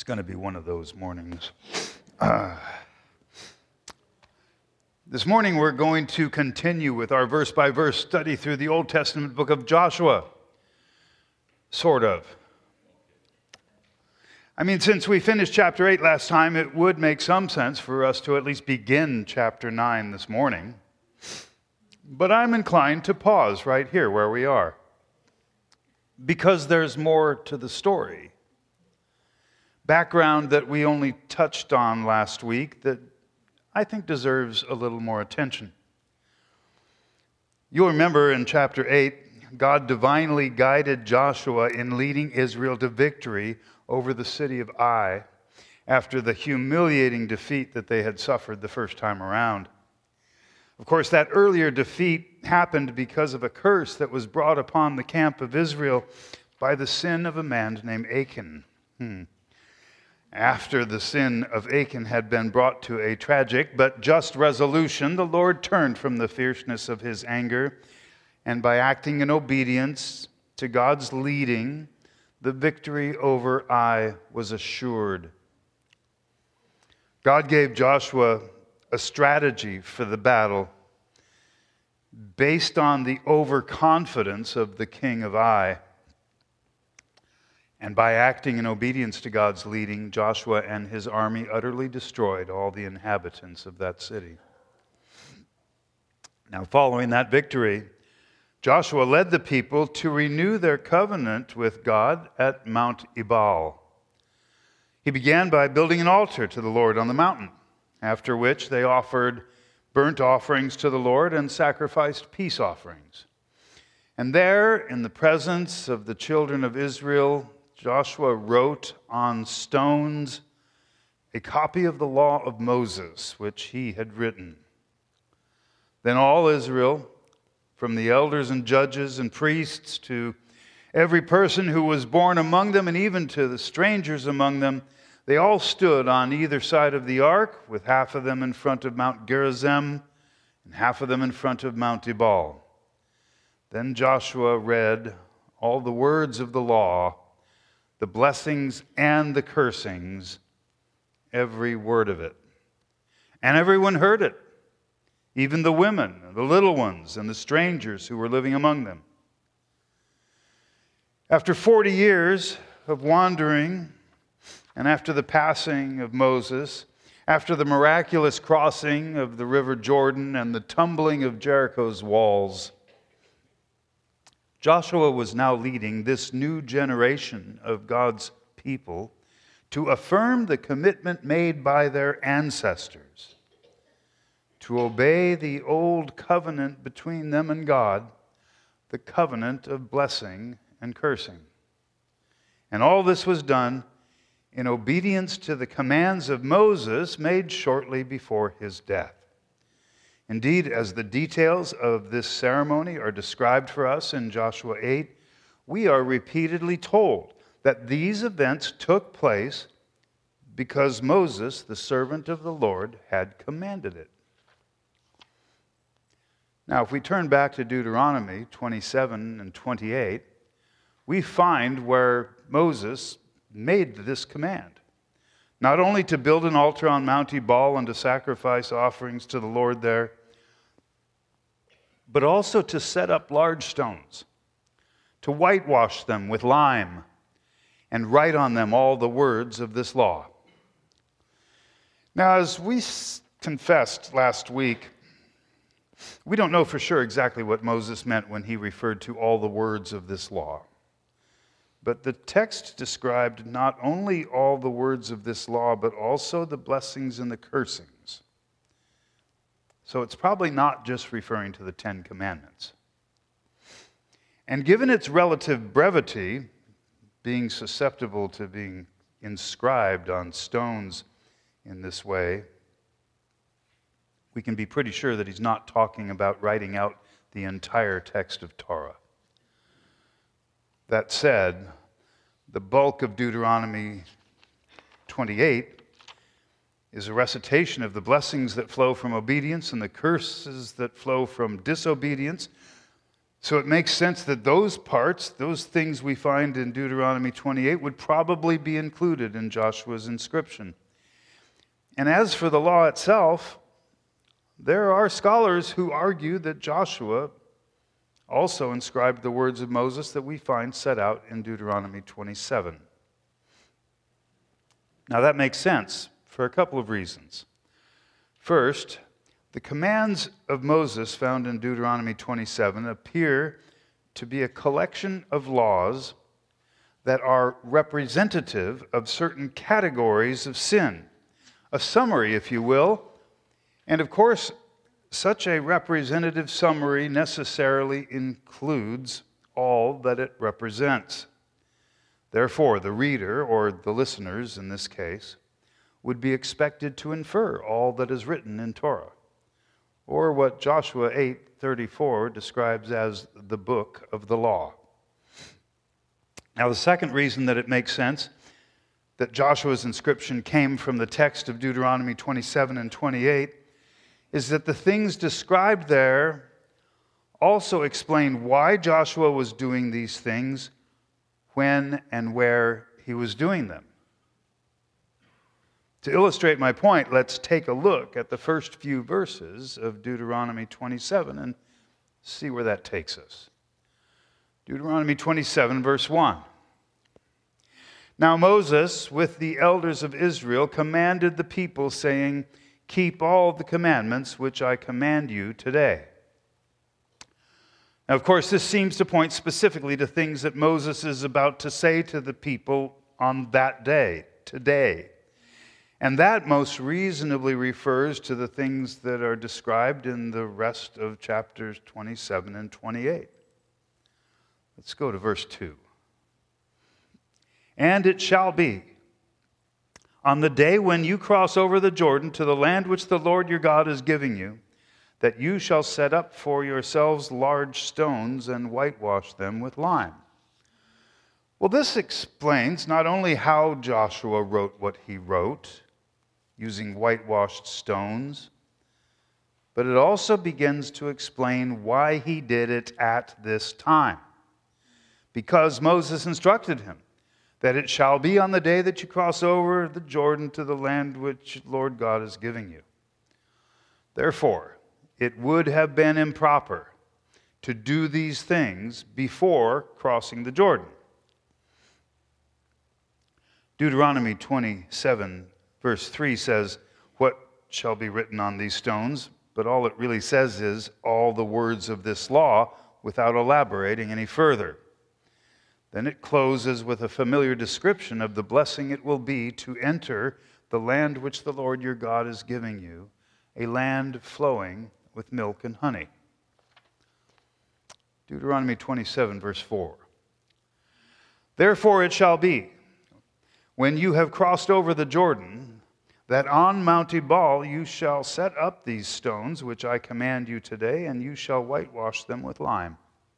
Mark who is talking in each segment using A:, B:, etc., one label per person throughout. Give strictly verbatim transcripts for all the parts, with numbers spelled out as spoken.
A: It's going to be one of those mornings. Uh, this morning we're going to continue with our verse-by-verse study through the Old Testament book of Joshua. Sort of. I mean, since we finished chapter eight last time, it would make some sense for us to at least begin chapter nine this morning. But I'm inclined to pause right here where we are, because there's more to the story. Background that we only touched on last week that I think deserves a little more attention. You'll remember in chapter eight, God divinely guided Joshua in leading Israel to victory over the city of Ai after the humiliating defeat that they had suffered the first time around. Of course, that earlier defeat happened because of a curse that was brought upon the camp of Israel by the sin of a man named Achan. Hmm. After the sin of Achan had been brought to a tragic but just resolution, the Lord turned from the fierceness of his anger, and by acting in obedience to God's leading, the victory over Ai was assured. God gave Joshua a strategy for the battle based on the overconfidence of the king of Ai. And by acting in obedience to God's leading, Joshua and his army utterly destroyed all the inhabitants of that city. Now, following that victory, Joshua led the people to renew their covenant with God at Mount Ebal. He began by building an altar to the Lord on the mountain, after which they offered burnt offerings to the Lord and sacrificed peace offerings. And there, in the presence of the children of Israel, Joshua wrote on stones a copy of the law of Moses, which he had written. Then all Israel, from the elders and judges and priests to every person who was born among them, and even to the strangers among them, they all stood on either side of the ark, with half of them in front of Mount Gerizim and half of them in front of Mount Ebal. Then Joshua read all the words of the law, the blessings and the cursings, every word of it. And everyone heard it, even the women, the little ones, and the strangers who were living among them. After forty years of wandering, and after the passing of Moses, after the miraculous crossing of the river Jordan and the tumbling of Jericho's walls, Joshua was now leading this new generation of God's people to affirm the commitment made by their ancestors to obey the old covenant between them and God, the covenant of blessing and cursing. And all this was done in obedience to the commands of Moses made shortly before his death. Indeed, as the details of this ceremony are described for us in Joshua eight, we are repeatedly told that these events took place because Moses, the servant of the Lord, had commanded it. Now, if we turn back to Deuteronomy twenty-seven and twenty-eight, we find where Moses made this command. Not only to build an altar on Mount Ebal and to sacrifice offerings to the Lord there, but also to set up large stones, to whitewash them with lime, and write on them all the words of this law. Now, as we confessed last week, we don't know for sure exactly what Moses meant when he referred to all the words of this law. But the text described not only all the words of this law, but also the blessings and the cursings. So it's probably not just referring to the Ten Commandments. And given its relative brevity, being susceptible to being inscribed on stones in this way, we can be pretty sure that he's not talking about writing out the entire text of Torah. That said, the bulk of Deuteronomy twenty-eight is a recitation of the blessings that flow from obedience and the curses that flow from disobedience. So it makes sense that those parts, those things we find in Deuteronomy twenty-eight, would probably be included in Joshua's inscription. And as for the law itself, there are scholars who argue that Joshua also inscribed the words of Moses that we find set out in Deuteronomy twenty-seven. Now that makes sense for a couple of reasons. First, the commands of Moses found in Deuteronomy twenty-seven appear to be a collection of laws that are representative of certain categories of sin. A summary, if you will. And of course, such a representative summary necessarily includes all that it represents. Therefore, the reader, or the listeners in this case, would be expected to infer all that is written in Torah, or what Joshua eight thirty-four describes as the book of the law. Now, the second reason that it makes sense that Joshua's inscription came from the text of Deuteronomy twenty-seven and twenty-eight is that the things described there also explain why Joshua was doing these things, when and where he was doing them. To illustrate my point, let's take a look at the first few verses of Deuteronomy twenty-seven and see where that takes us. Deuteronomy twenty-seven, verse one. Now Moses, with the elders of Israel, commanded the people, saying, "Keep all the commandments which I command you today." Now, of course, this seems to point specifically to things that Moses is about to say to the people on that day, today. And that most reasonably refers to the things that are described in the rest of chapters twenty-seven and twenty-eight. Let's go to verse two. "And it shall be, on the day when you cross over the Jordan to the land which the Lord your God is giving you, that you shall set up for yourselves large stones and whitewash them with lime." Well, this explains not only how Joshua wrote what he wrote, using whitewashed stones, but it also begins to explain why he did it at this time. Because Moses instructed him that it shall be on the day that you cross over the Jordan to the land which Lord God is giving you. Therefore, it would have been improper to do these things before crossing the Jordan. Deuteronomy twenty-seven, verse three says, "What shall be written on these stones?" But all it really says is all the words of this law without elaborating any further. Then it closes with a familiar description of the blessing it will be to enter the land which the Lord your God is giving you, a land flowing with milk and honey. Deuteronomy twenty-seven, verse four. "Therefore it shall be, when you have crossed over the Jordan, that on Mount Ebal you shall set up these stones which I command you today, and you shall whitewash them with lime."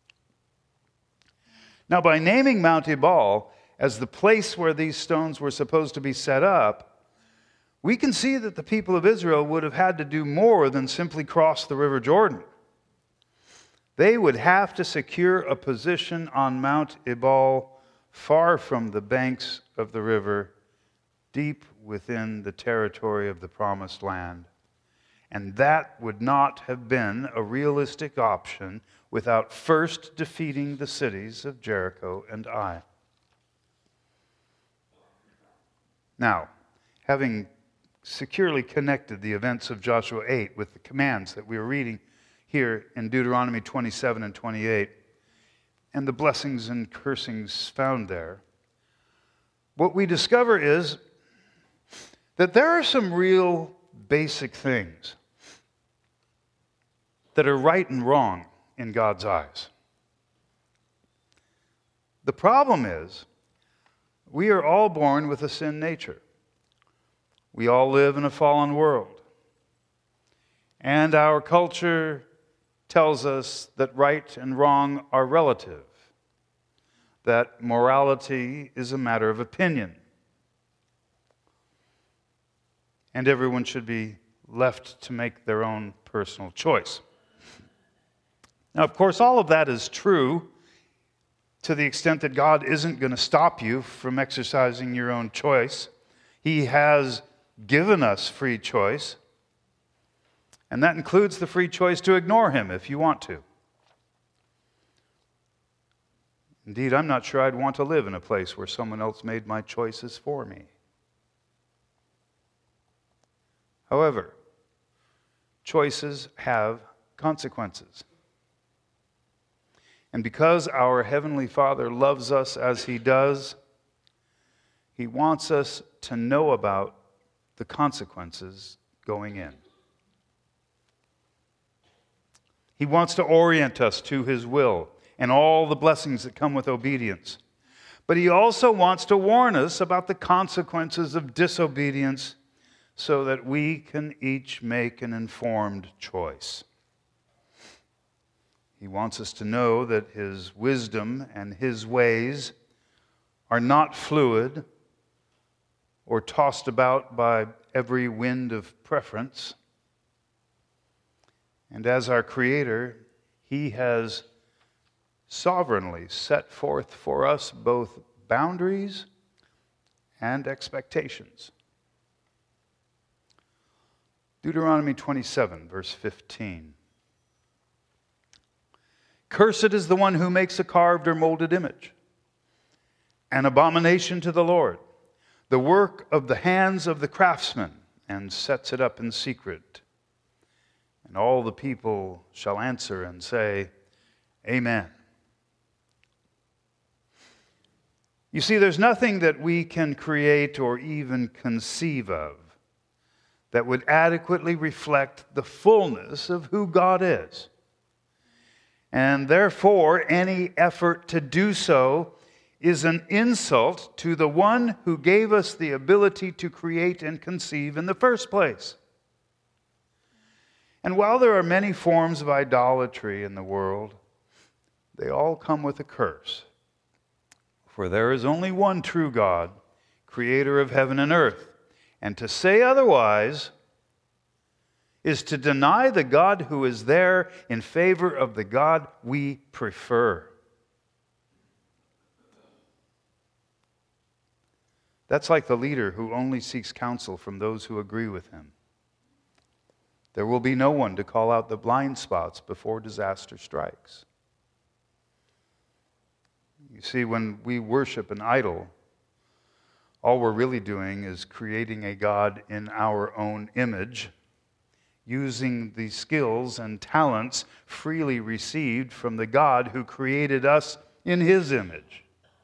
A: Now, by naming Mount Ebal as the place where these stones were supposed to be set up, we can see that the people of Israel would have had to do more than simply cross the River Jordan. They would have to secure a position on Mount Ebal far from the banks of the river, deep within the territory of the Promised Land. And that would not have been a realistic option without first defeating the cities of Jericho and Ai. Now, having securely connected the events of Joshua eight with the commands that we are reading here in Deuteronomy twenty-seven and twenty-eight, and the blessings and cursings found there, what we discover is that there are some real basic things that are right and wrong in God's eyes. The problem is, we are all born with a sin nature. We all live in a fallen world. And our culture tells us that right and wrong are relative, that morality is a matter of opinion, and everyone should be left to make their own personal choice. Now, of course, all of that is true to the extent that God isn't going to stop you from exercising your own choice. He has given us free choice, and that includes the free choice to ignore Him if you want to. Indeed, I'm not sure I'd want to live in a place where someone else made my choices for me. However, choices have consequences. And because our Heavenly Father loves us as He does, He wants us to know about the consequences going in. He wants to orient us to His will and all the blessings that come with obedience. But He also wants to warn us about the consequences of disobedience so that we can each make an informed choice. He wants us to know that His wisdom and His ways are not fluid or tossed about by every wind of preference. And as our Creator, He has sovereignly set forth for us both boundaries and expectations. Deuteronomy twenty-seven, verse fifteen. Cursed is the one who makes a carved or molded image, an abomination to the Lord, the work of the hands of the craftsman, and sets it up in secret. And all the people shall answer and say, Amen. You see, there's nothing that we can create or even conceive of that would adequately reflect the fullness of who God is. And therefore, any effort to do so is an insult to the one who gave us the ability to create and conceive in the first place. And while there are many forms of idolatry in the world, they all come with a curse. For there is only one true God, creator of heaven and earth. And to say otherwise is to deny the God who is there in favor of the God we prefer. That's like the leader who only seeks counsel from those who agree with him. There will be no one to call out the blind spots before disaster strikes. You see, when we worship an idol, all we're really doing is creating a God in our own image, using the skills and talents freely received from the God who created us in His image.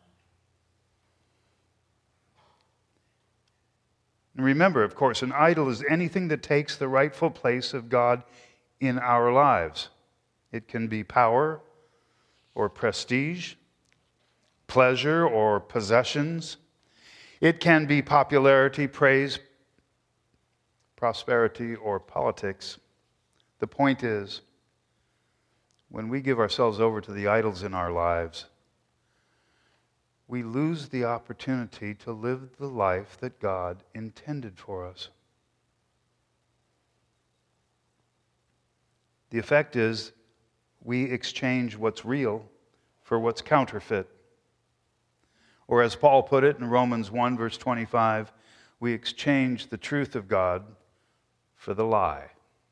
A: And remember, of course, an idol is anything that takes the rightful place of God in our lives. It can be power or prestige, pleasure or possessions. It can be popularity, praise, prosperity, or politics. The point is, when we give ourselves over to the idols in our lives, we lose the opportunity to live the life that God intended for us. The effect is we exchange what's real for what's counterfeit. Or as Paul put it in Romans one, verse twenty-five, we exchange the truth of God for the lie.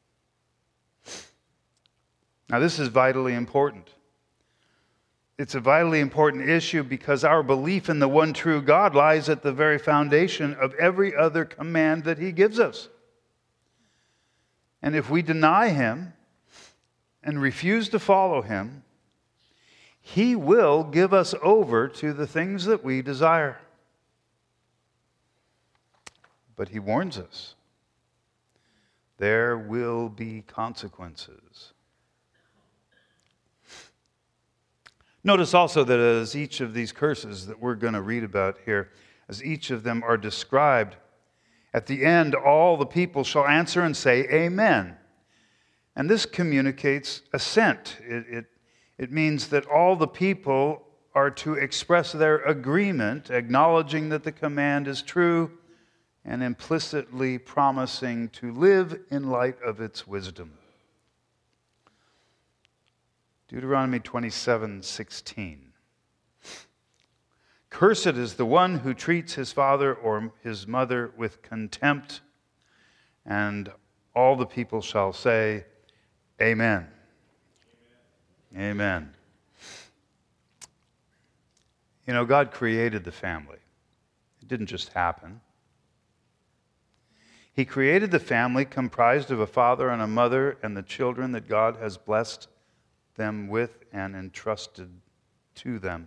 A: Now, this is vitally important. It's a vitally important issue because our belief in the one true God lies at the very foundation of every other command that He gives us. And if we deny Him and refuse to follow Him, He will give us over to the things that we desire. But He warns us, there will be consequences. Notice also that as each of these curses that we're going to read about here, as each of them are described, at the end all the people shall answer and say, Amen. And this communicates assent. It, it, it means that all the people are to express their agreement, acknowledging that the command is true and implicitly promising to live in light of its wisdom. Deuteronomy twenty-seven sixteen. Cursed is the one who treats his father or his mother with contempt, and all the people shall say, Amen. Amen. Amen. You know, God created the family. It didn't just happen. He created the family comprised of a father and a mother and the children that God has blessed them with and entrusted to them.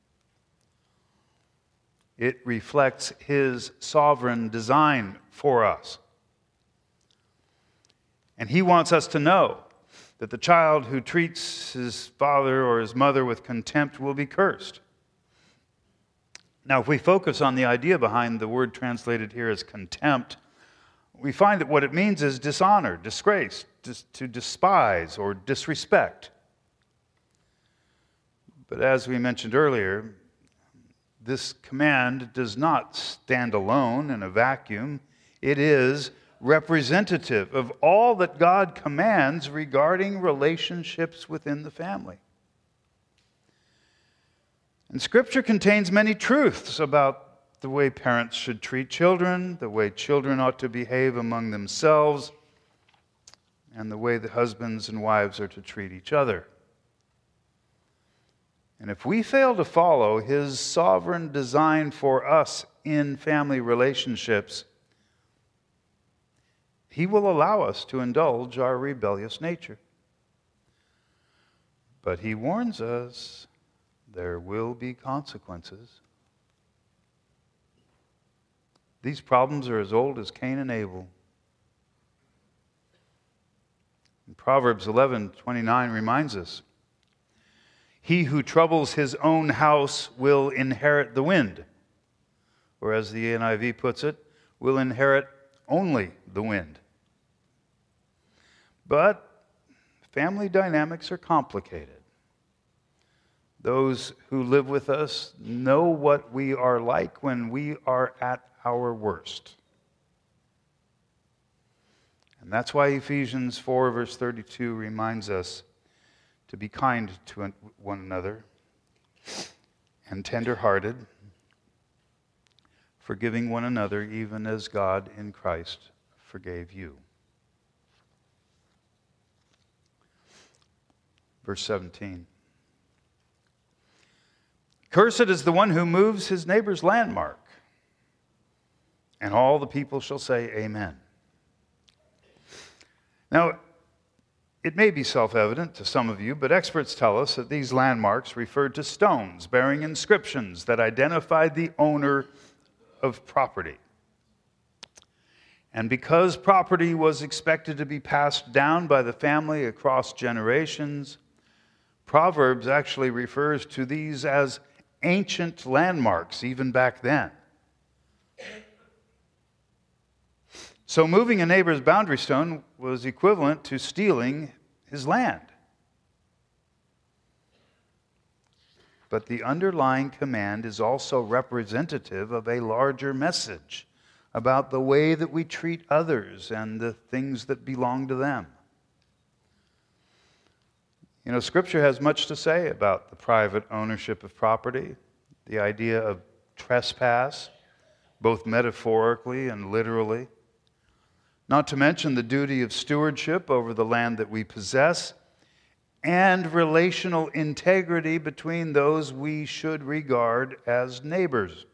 A: It reflects His sovereign design for us. And He wants us to know that the child who treats his father or his mother with contempt will be cursed. Now, if we focus on the idea behind the word translated here as contempt, we find that what it means is dishonor, disgrace, dis- to despise or disrespect. But as we mentioned earlier, this command does not stand alone in a vacuum. It is representative of all that God commands regarding relationships within the family. And Scripture contains many truths about the way parents should treat children, the way children ought to behave among themselves, and the way the husbands and wives are to treat each other. And if we fail to follow His sovereign design for us in family relationships, He will allow us to indulge our rebellious nature. But He warns us there will be consequences. These problems are as old as Cain and Abel. And Proverbs eleven twenty-nine reminds us, he who troubles his own house will inherit the wind. Or as the N I V puts it, will inherit only the wind. But family dynamics are complicated. Those who live with us know what we are like when we are at our worst. And that's why Ephesians four, verse thirty-two reminds us to be kind to one another and tender-hearted, forgiving one another even as God in Christ forgave you. Verse seventeen. Cursed is the one who moves his neighbor's landmark. And all the people shall say, Amen. Now, it may be self-evident to some of you, but experts tell us that these landmarks referred to stones bearing inscriptions that identified the owner of property. And because property was expected to be passed down by the family across generations, Proverbs actually refers to these as ancient landmarks, even back then. So moving a neighbor's boundary stone was equivalent to stealing his land. But the underlying command is also representative of a larger message about the way that we treat others and the things that belong to them. You know, Scripture has much to say about the private ownership of property, the idea of trespass, both metaphorically and literally. Not to mention the duty of stewardship over the land that we possess and relational integrity between those we should regard as neighbors.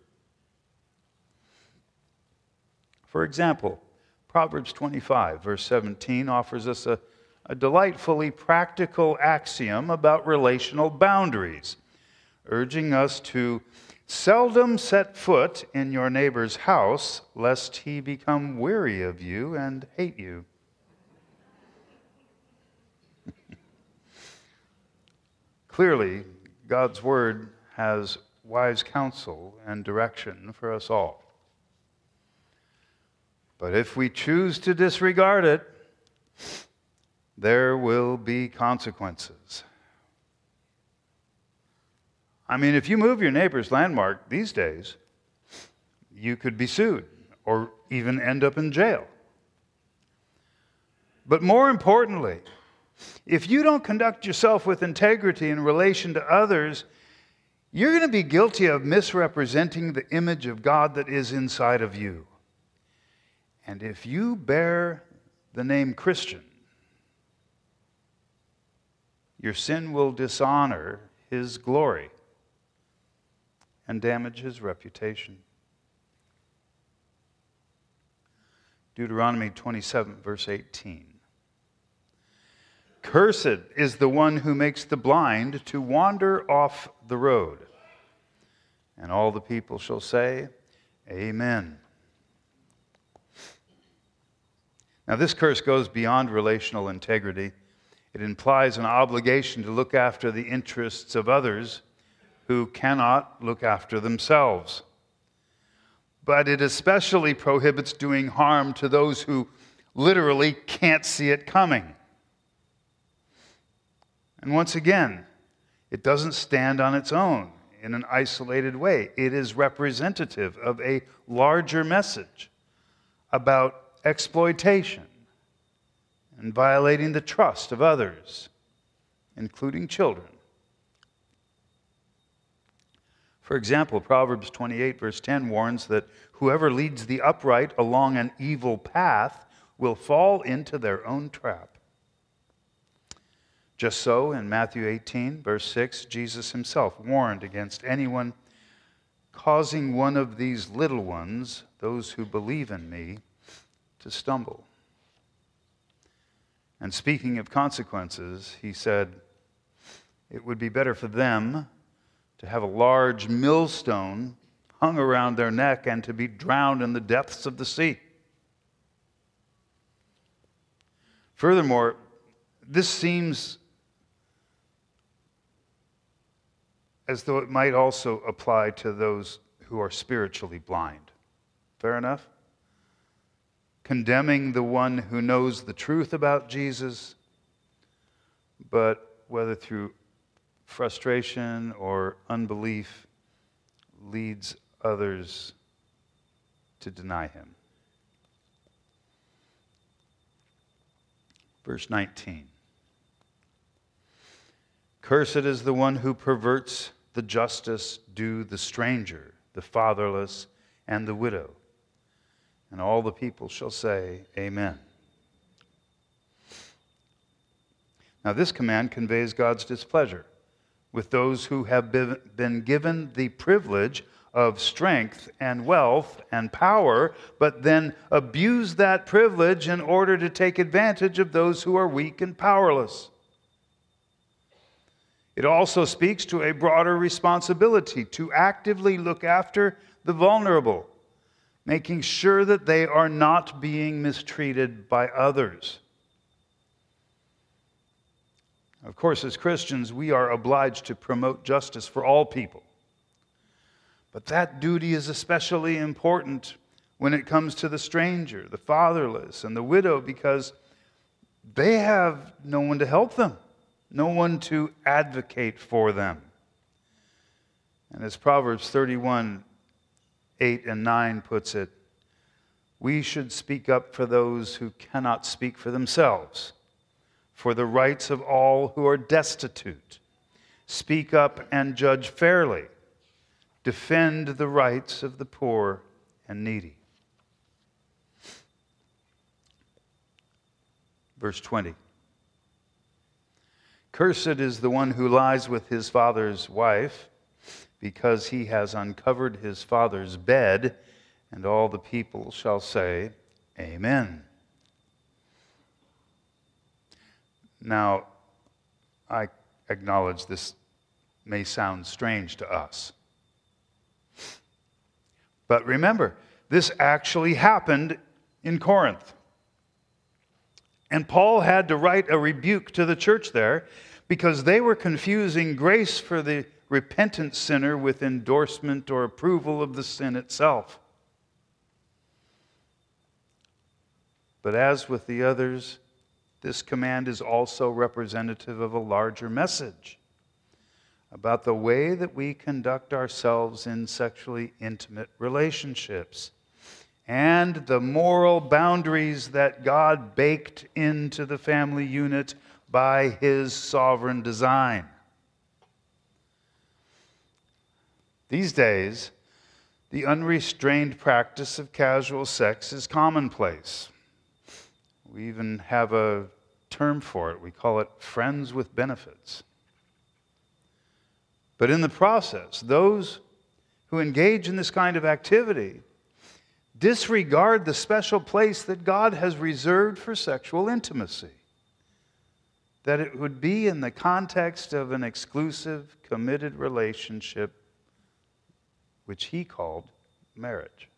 A: For example, Proverbs twenty-five, verse seventeen, offers us a, a delightfully practical axiom about relational boundaries, urging us to seldom set foot in your neighbor's house, lest he become weary of you and hate you. Clearly, God's word has wise counsel and direction for us all. But if we choose to disregard it, there will be consequences. I mean, if you move your neighbor's landmark these days, you could be sued or even end up in jail. But more importantly, If you don't conduct yourself with integrity in relation to others, you're going to be guilty of misrepresenting the image of God that is inside of you. And if you bear the name Christian, your sin will dishonor His glory and damage His reputation. Deuteronomy twenty-seven, verse eighteen. Cursed is the one who makes the blind to wander off the road. And all the people shall say, Amen. Now, this curse goes beyond relational integrity. It implies an obligation to look after the interests of others who cannot look after themselves. But it especially prohibits doing harm to those who literally can't see it coming. And once again, it doesn't stand on its own in an isolated way. It is representative of a larger message about exploitation and violating the trust of others, including children. For example, Proverbs twenty-eight, verse ten warns that whoever leads the upright along an evil path will fall into their own trap. Just so, in Matthew eighteen, verse six, Jesus himself warned against anyone causing one of these little ones, those who believe in me, to stumble. And speaking of consequences, he said, it would be better for them to have a large millstone hung around their neck and to be drowned in the depths of the sea. Furthermore, this seems as though it might also apply to those who are spiritually blind. Fair enough? Condemning the one who knows the truth about Jesus, but whether through frustration or unbelief leads others to deny him. Verse nineteen. Cursed is the one who perverts the justice due the stranger, the fatherless, and the widow. And all the people shall say, Amen. Now, this command conveys God's displeasure with those who have been given the privilege of strength and wealth and power, but then abuse that privilege in order to take advantage of those who are weak and powerless. It also speaks to a broader responsibility to actively look after the vulnerable, making sure that they are not being mistreated by others. Of course, as Christians, we are obliged to promote justice for all people. But that duty is especially important when it comes to the stranger, the fatherless, and the widow, because they have no one to help them, no one to advocate for them. And as Proverbs thirty-one, eight and nine puts it, we should speak up for those who cannot speak for themselves, for the rights of all who are destitute. Speak up and judge fairly. Defend the rights of the poor and needy. Verse twenty. Cursed is the one who lies with his father's wife, because he has uncovered his father's bed, and all the people shall say, Amen. Now, I acknowledge this may sound strange to us. But remember, this actually happened in Corinth. And Paul had to write a rebuke to the church there because they were confusing grace for the repentant sinner with endorsement or approval of the sin itself. But as with the others, this command is also representative of a larger message about the way that we conduct ourselves in sexually intimate relationships and the moral boundaries that God baked into the family unit by His sovereign design. These days, the unrestrained practice of casual sex is commonplace. We even have a term for it. We call it friends with benefits. But in the process, those who engage in this kind of activity disregard the special place that God has reserved for sexual intimacy. That it would be in the context of an exclusive, committed relationship which He called marriage.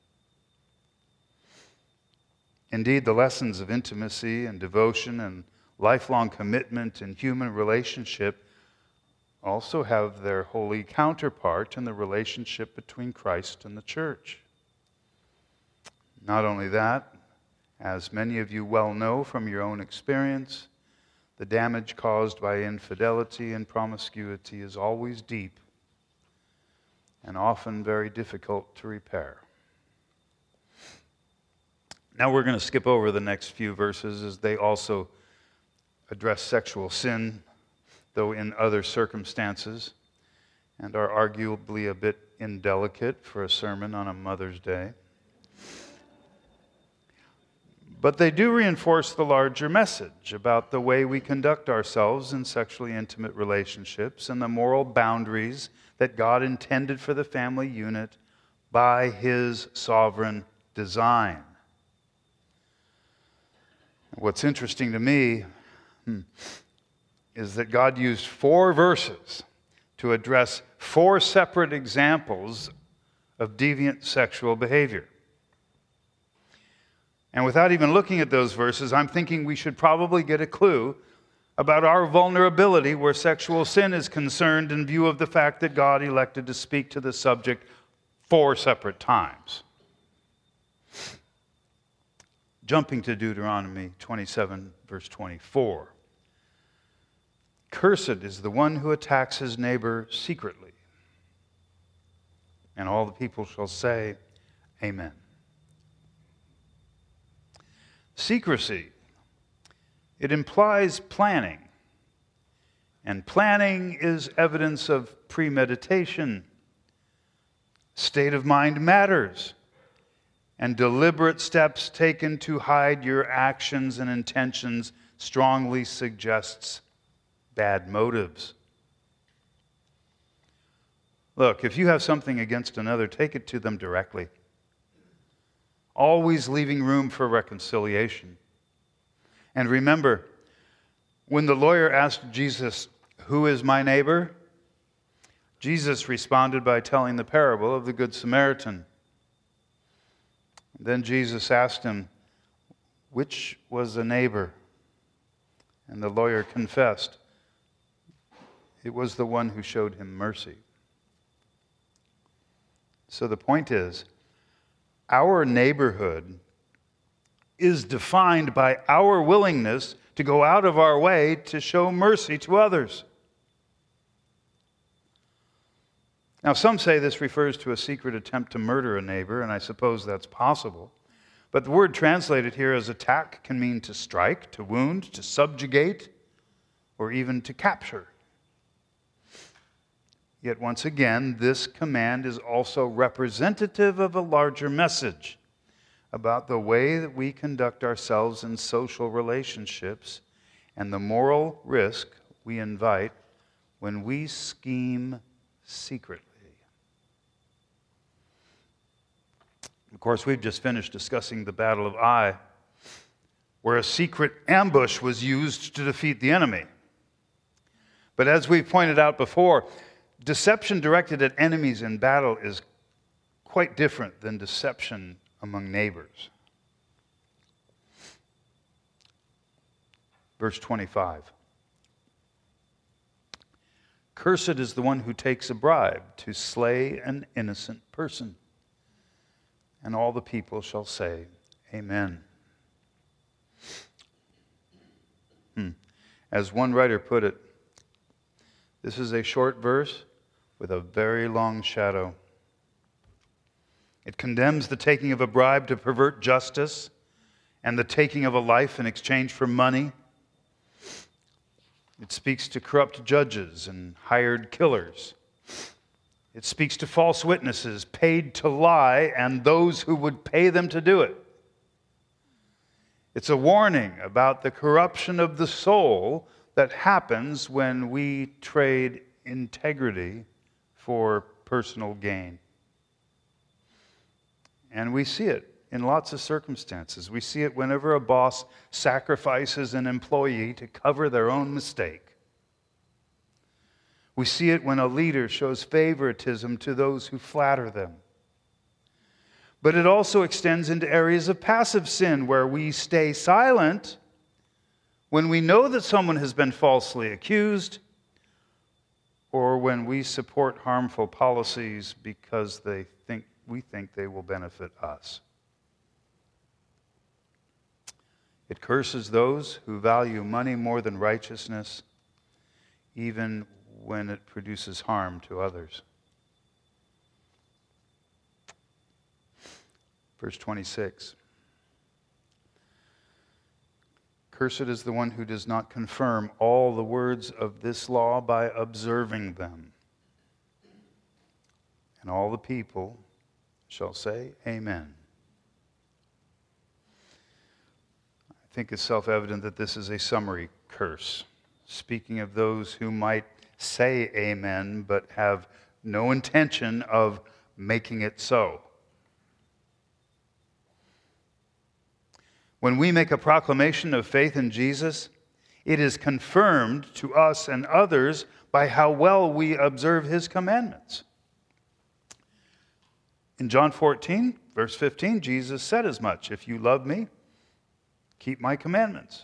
A: Indeed, the lessons of intimacy and devotion and lifelong commitment in human relationship also have their holy counterpart in the relationship between Christ and the church. Not only that, as many of you well know from your own experience, the damage caused by infidelity and promiscuity is always deep and often very difficult to repair. Now we're going to skip over the next few verses as they also address sexual sin, though in other circumstances, and are arguably a bit indelicate for a sermon on a Mother's Day. But they do reinforce the larger message about the way we conduct ourselves in sexually intimate relationships and the moral boundaries that God intended for the family unit by His sovereign design. What's interesting to me hmm, is that God used four verses to address four separate examples of deviant sexual behavior. And without even looking at those verses, I'm thinking we should probably get a clue about our vulnerability where sexual sin is concerned in view of the fact that God elected to speak to the subject four separate times. Jumping to Deuteronomy twenty-seven, verse twenty-four. Cursed is the one who attacks his neighbor secretly. And all the people shall say, Amen. Secrecy, it implies planning. And planning is evidence of premeditation. State of mind matters. And deliberate steps taken to hide your actions and intentions strongly suggests bad motives. Look, if you have something against another, take it to them directly. Always leaving room for reconciliation. And remember, when the lawyer asked Jesus, "Who is my neighbor?" Jesus responded by telling the parable of the Good Samaritan. Then Jesus asked him, "Which was the neighbor?" And the lawyer confessed, "It was the one who showed him mercy." So the point is, our neighborhood is defined by our willingness to go out of our way to show mercy to others. Now, some say this refers to a secret attempt to murder a neighbor, and I suppose that's possible. But the word translated here as attack can mean to strike, to wound, to subjugate, or even to capture. Yet once again, this command is also representative of a larger message about the way that we conduct ourselves in social relationships and the moral risk we invite when we scheme secretly. Of course, we've just finished discussing the Battle of Ai, where a secret ambush was used to defeat the enemy. But as we've pointed out before, deception directed at enemies in battle is quite different than deception among neighbors. Verse twenty-five. Cursed is the one who takes a bribe to slay an innocent person. And all the people shall say, Amen. Hmm. As one writer put it, this is a short verse with a very long shadow. It condemns the taking of a bribe to pervert justice and the taking of a life in exchange for money. It speaks to corrupt judges and hired killers. It speaks to false witnesses paid to lie and those who would pay them to do it. It's a warning about the corruption of the soul that happens when we trade integrity for personal gain. And we see it in lots of circumstances. We see it whenever a boss sacrifices an employee to cover their own mistake. We see it when a leader shows favoritism to those who flatter them. But it also extends into areas of passive sin where we stay silent when we know that someone has been falsely accused, or when we support harmful policies because they think we think they will benefit us. It curses those who value money more than righteousness, even when it produces harm to others. Verse twenty-six. Cursed is the one who does not confirm all the words of this law by observing them. And all the people shall say, Amen. I think it's self-evident that this is a summary curse, speaking of those who might say amen, but have no intention of making it so. When we make a proclamation of faith in Jesus, it is confirmed to us and others by how well we observe his commandments. In John fourteen, verse fifteen, Jesus said as much, if you love me, keep my commandments.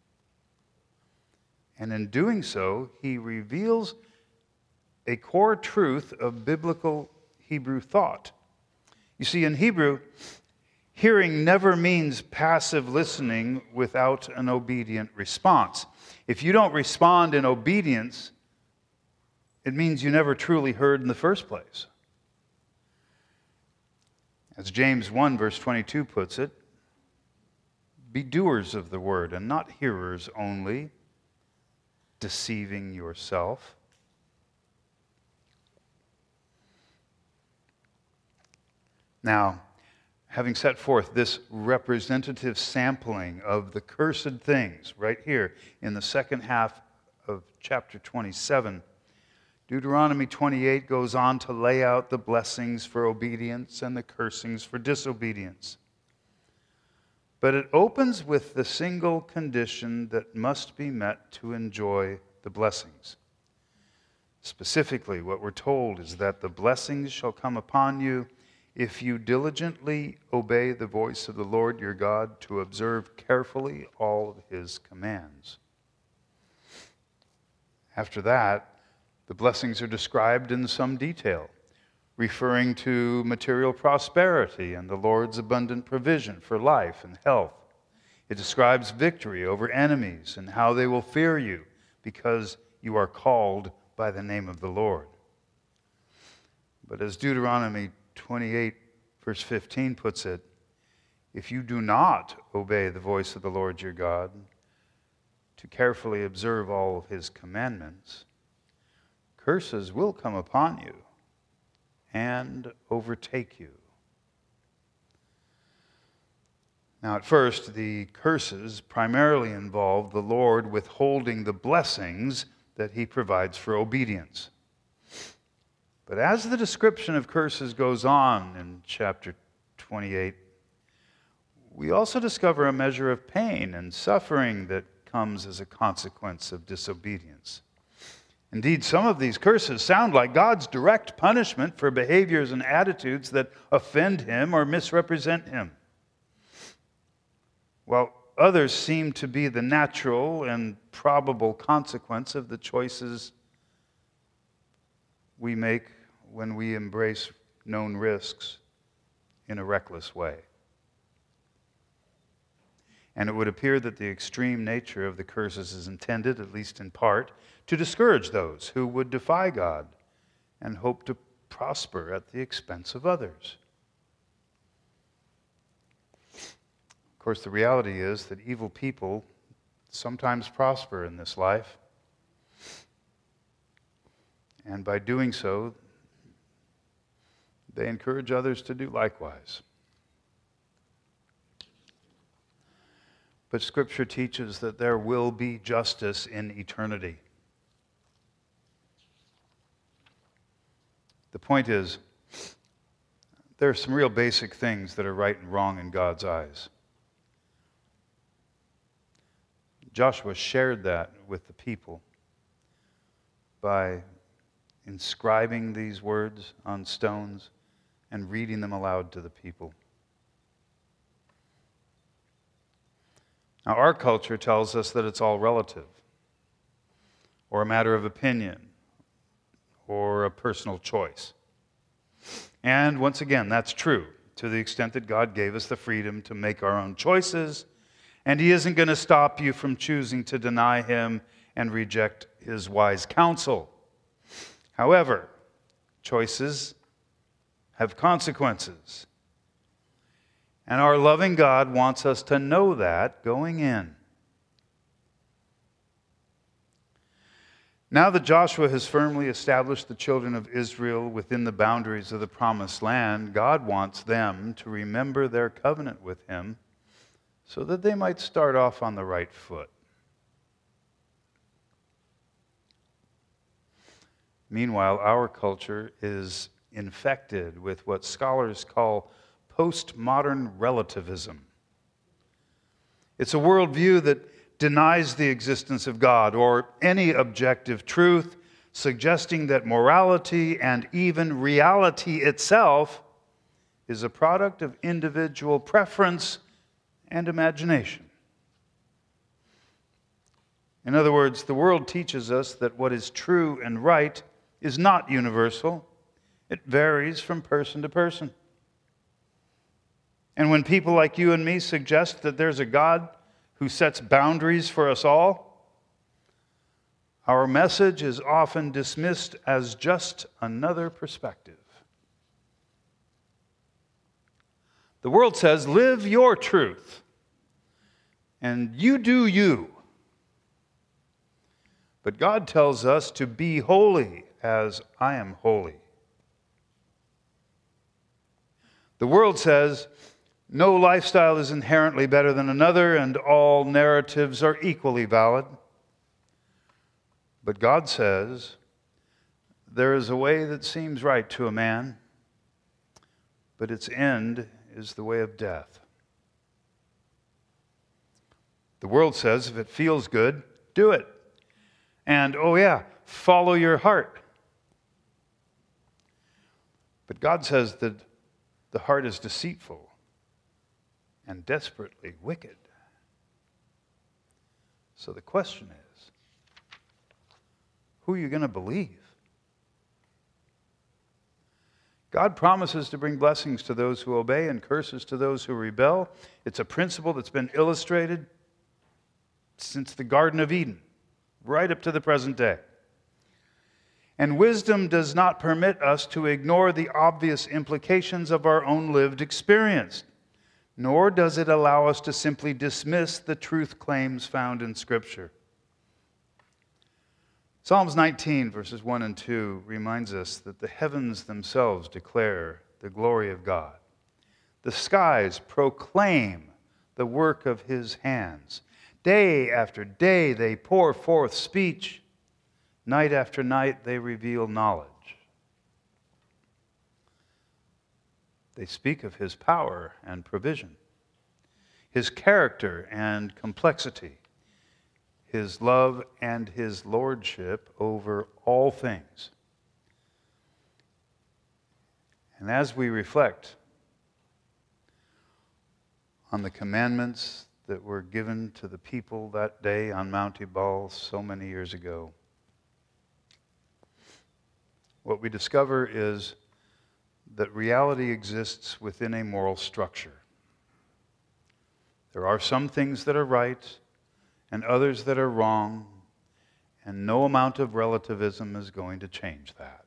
A: And in doing so, he reveals a core truth of biblical Hebrew thought. You see, in Hebrew, hearing never means passive listening without an obedient response. If you don't respond in obedience, it means you never truly heard in the first place. As James one, verse twenty-two puts it, be doers of the word and not hearers only, deceiving yourself. Now, having set forth this representative sampling of the cursed things right here in the second half of chapter twenty-seven, Deuteronomy twenty-eight goes on to lay out the blessings for obedience and the cursings for disobedience. But it opens with the single condition that must be met to enjoy the blessings. Specifically, what we're told is that the blessings shall come upon you if you diligently obey the voice of the Lord your God to observe carefully all of his commands. After that, the blessings are described in some detail, referring to material prosperity and the Lord's abundant provision for life and health. It describes victory over enemies and how they will fear you because you are called by the name of the Lord. But as Deuteronomy twenty-eight, verse fifteen puts it, if you do not obey the voice of the Lord your God to carefully observe all of his commandments, curses will come upon you and overtake you. Now, at first, the curses primarily involve the Lord withholding the blessings that he provides for obedience. But as the description of curses goes on in chapter twenty-eight, we also discover a measure of pain and suffering that comes as a consequence of disobedience. Indeed, some of these curses sound like God's direct punishment for behaviors and attitudes that offend him or misrepresent him, while others seem to be the natural and probable consequence of the choices we make when we embrace known risks in a reckless way. And it would appear that the extreme nature of the curses is intended, at least in part, to discourage those who would defy God and hope to prosper at the expense of others. Of course, the reality is that evil people sometimes prosper in this life, And by doing so, they encourage others to do likewise. But Scripture teaches that there will be justice in eternity. The point is, there are some real basic things that are right and wrong in God's eyes. Joshua shared that with the people by inscribing these words on stones and reading them aloud to the people. Now, our culture tells us that it's all relative, or a matter of opinion, or a personal choice. And once again, that's true to the extent that God gave us the freedom to make our own choices, and He isn't going to stop you from choosing to deny Him and reject His wise counsel. However, choices have consequences. And our loving God wants us to know that going in. Now that Joshua has firmly established the children of Israel within the boundaries of the promised land, God wants them to remember their covenant with Him so that they might start off on the right foot. Meanwhile, our culture is infected with what scholars call postmodern relativism. It's a worldview that denies the existence of God or any objective truth, suggesting that morality and even reality itself is a product of individual preference and imagination. In other words, the world teaches us that what is true and right is not universal. It varies from person to person. And when people like you and me suggest that there's a God who sets boundaries for us all, our message is often dismissed as just another perspective. The world says, live your truth, and you do you. But God tells us to be holy as I am holy. The world says, no lifestyle is inherently better than another, and all narratives are equally valid. But God says, there is a way that seems right to a man, but its end is the way of death. The world says, if it feels good, do it. And, oh yeah, follow your heart. But God says that the heart is deceitful and desperately wicked. So the question is, who are you going to believe? God promises to bring blessings to those who obey and curses to those who rebel. It's a principle that's been illustrated since the Garden of Eden, right up to the present day. And wisdom does not permit us to ignore the obvious implications of our own lived experience, nor does it allow us to simply dismiss the truth claims found in Scripture. Psalms nineteen, verses one and two, reminds us that the heavens themselves declare the glory of God. The skies proclaim the work of His hands. Day after day they pour forth speech. Night after night they reveal knowledge. They speak of His power and provision, His character and complexity, His love and His lordship over all things. And as we reflect on the commandments that were given to the people that day on Mount Ebal so many years ago, what we discover is that reality exists within a moral structure. There are some things that are right and others that are wrong, and no amount of relativism is going to change that.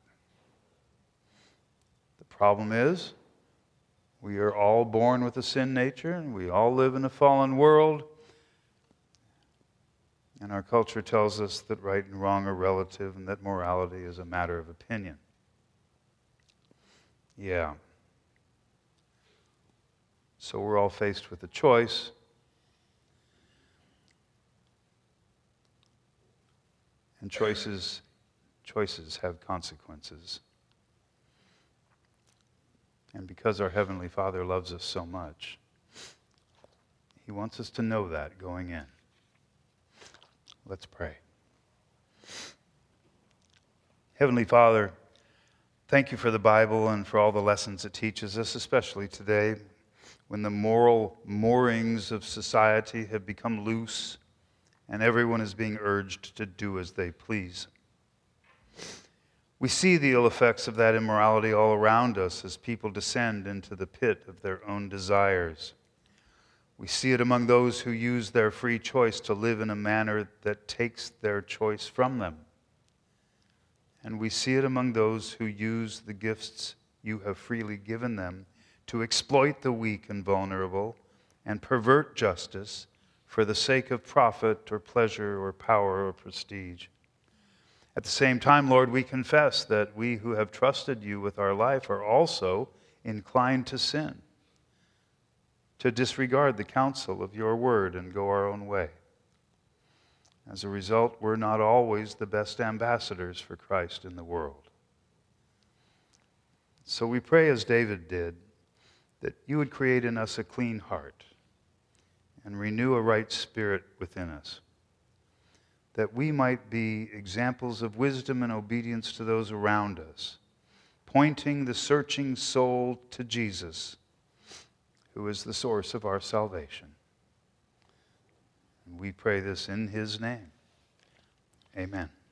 A: The problem is, we are all born with a sin nature, and we all live in a fallen world. And our culture tells us that right and wrong are relative and that morality is a matter of opinion. Yeah. So we're all faced with a choice. And choices, choices have consequences. And because our Heavenly Father loves us so much, He wants us to know that going in. Let's pray. Heavenly Father, thank you for the Bible and for all the lessons it teaches us, especially today when the moral moorings of society have become loose and everyone is being urged to do as they please. We see the ill effects of that immorality all around us as people descend into the pit of their own desires. We see it among those who use their free choice to live in a manner that takes their choice from them. And we see it among those who use the gifts you have freely given them to exploit the weak and vulnerable and pervert justice for the sake of profit or pleasure or power or prestige. At the same time, Lord, we confess that we who have trusted you with our life are also inclined to sin, to disregard the counsel of your word and go our own way. As a result, we're not always the best ambassadors for Christ in the world. So we pray as David did, that you would create in us a clean heart and renew a right spirit within us, that we might be examples of wisdom and obedience to those around us, pointing the searching soul to Jesus, who is the source of our salvation. And we pray this in his name. Amen.